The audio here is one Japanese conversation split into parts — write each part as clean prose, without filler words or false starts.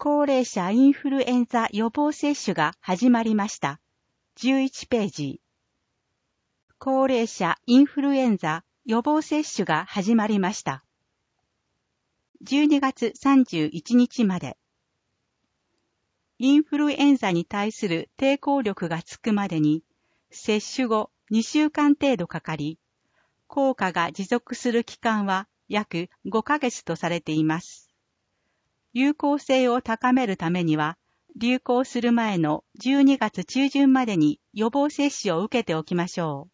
高齢者インフルエンザ予防接種が始まりました。11ページ。高齢者インフルエンザ予防接種が始まりました。12月31日まで。インフルエンザに対する抵抗力がつくまでに、接種後2週間程度かかり、効果が持続する期間は約5ヶ月とされています。有効性を高めるためには、流行する前の12月中旬までに予防接種を受けておきましょう。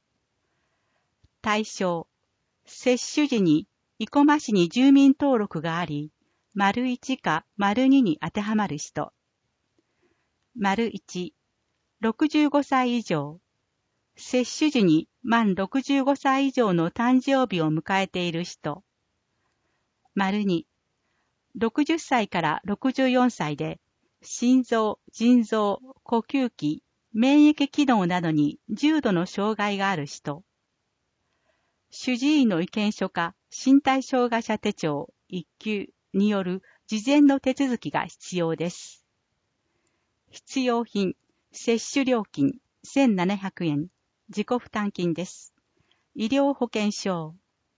対象、接種時に生駒市に住民登録があり、①か②に当てはまる人。①、65歳以上。接種時に満65歳以上の誕生日を迎えている人。②、60歳から64歳で、心臓、腎臓、呼吸器、免疫機能などに重度の障害がある人。主治医の意見書か身体障害者手帳1級による事前の手続きが必要です。必要品、接種料金1700円、自己負担金です。医療保険証。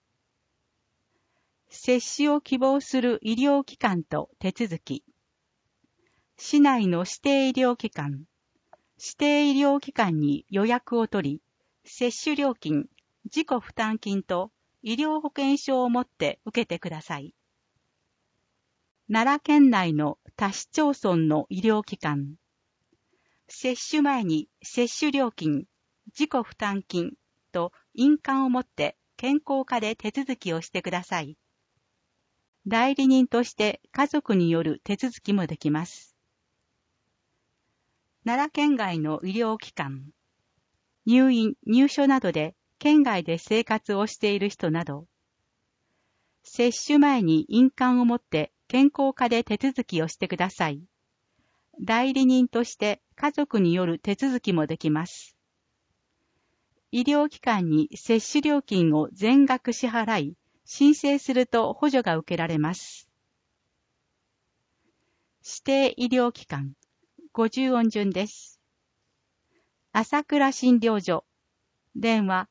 接種を希望する医療機関と手続き。市内の指定医療機関。指定医療機関に予約を取り、接種料金、自己負担金と医療保険証を持って受けてください。奈良県内の他市町村の医療機関。接種前に接種料金、自己負担金と印鑑を持って健康課で手続きをしてください。代理人として家族による手続きもできます。奈良県外の医療機関。入院・入所などで県外で生活をしている人など。接種前に印鑑を持って健康課で手続きをしてください。代理人として家族による手続きもできます。医療機関に接種料金を全額支払い、申請すると補助が受けられます。指定医療機関、50音順です。朝倉診療所、電話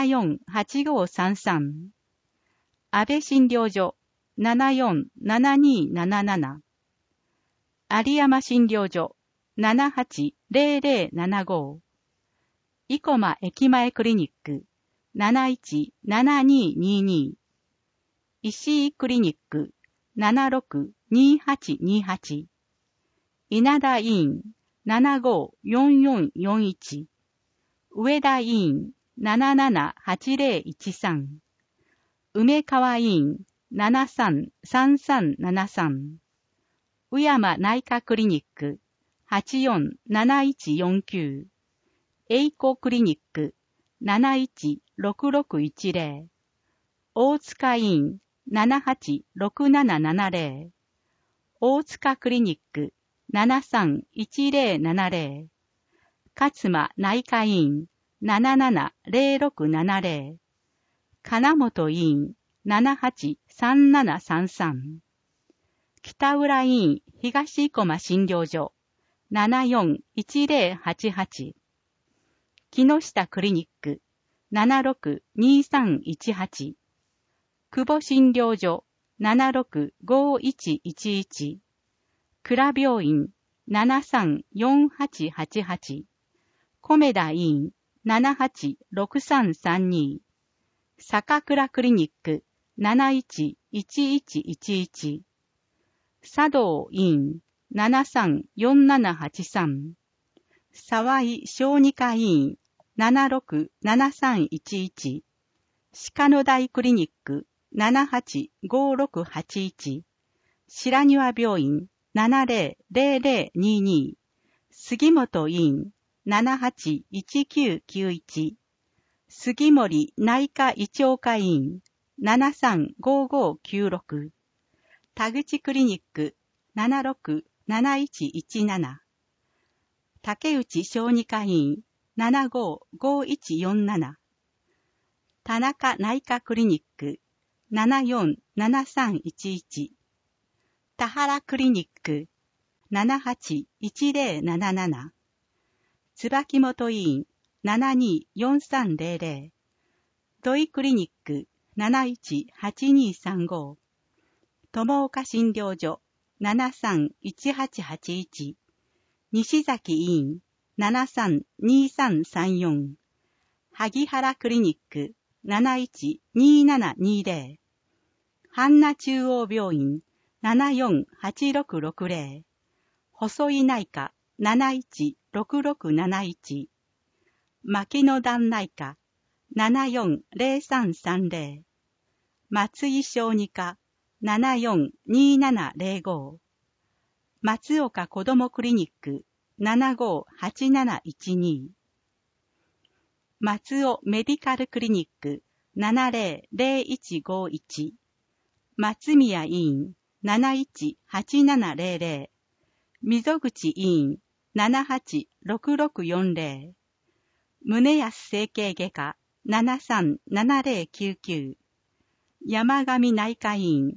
748533。安倍診療所、747277。有山診療所、780075。生駒駅前クリニック、717222。石井クリニック、762828。稲田医院、754441。上田医院、778013。梅川医院、733373。宇山内科クリニック、847149。栄光クリニック、716610。大塚医院、786770。大塚クリニック、731070。勝間内科医院、770670。金本医院、783733。北浦医院東生駒診療所、741088。木下クリニック、762318。久保診療所、765111。倉病院、734888。米田医院、786332。坂倉クリニック、711111。佐藤医院、734783。沢井小児科医院、767311。鹿野台クリニック、785681。白庭病院、700022。杉本医院、781991。杉森内科胃腸科医院、735596。田口クリニック、767117。竹内小児科医院、755147。田中内科クリニック、747311。 田原クリニック 781077 椿本医院 724300 土井クリニック 718235 友岡診療所 731881 西崎医院 732334 萩原クリニック 712720 阪奈中央病院 748660 細井内科 716671 牧野段内科 740330 松井小児科 742705 松岡子どもクリニック 758712 松尾メディカルクリニック 700151 松宮医院 718700 溝口医院 786640 宗安整形外科 737099 山上内科医院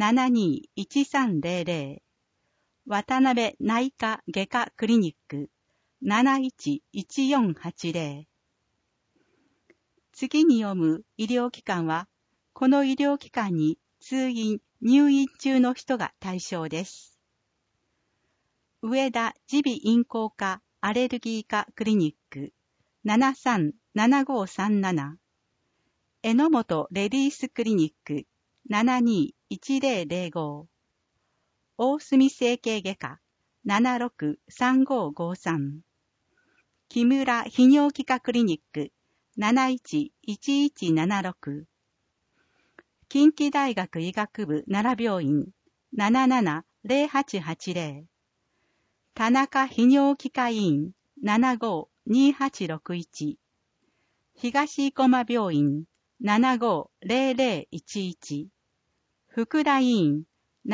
721300 渡辺内科外科クリニック 711480。次に読む医療機関は、この医療機関に通院・入院中の人が対象です。上田耳鼻咽喉科アレルギー科クリニック 737537 榎本レディースクリニック 721005 大隅整形外科 763553 木村泌尿器科クリニック 711176 近畿大学医学部奈良病院 770880 田中泌尿器科医院 752861 東生駒病院 750011 福田医院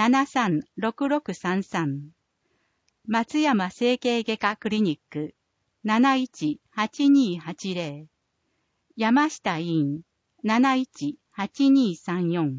736633 松山整形外科クリニック 718280 山下医院 718234。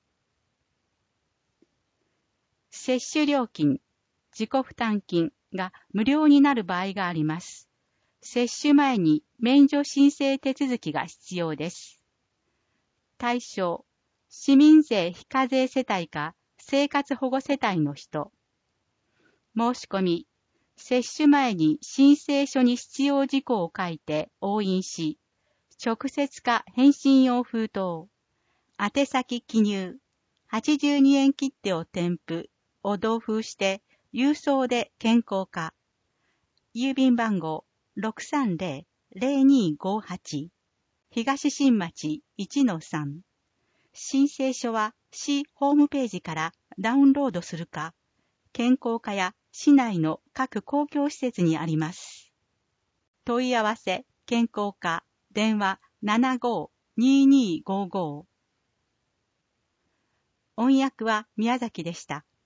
接種料金、自己負担金が無料になる場合があります。接種前に免除申請手続きが必要です。対象、市民税非課税世帯か生活保護世帯の人。申し込み、接種前に申請書に必要事項を書いて押印し、直接か返信用封筒、宛先記入、82円切手を添付、を同封して郵送で健康化。郵便番号 630-0258 東新町 1-3。申請書は市ホームページからダウンロードするか、健康課や市内の各公共施設にあります。問い合わせ、健康課、電話 75-2255。音訳は宮崎でした。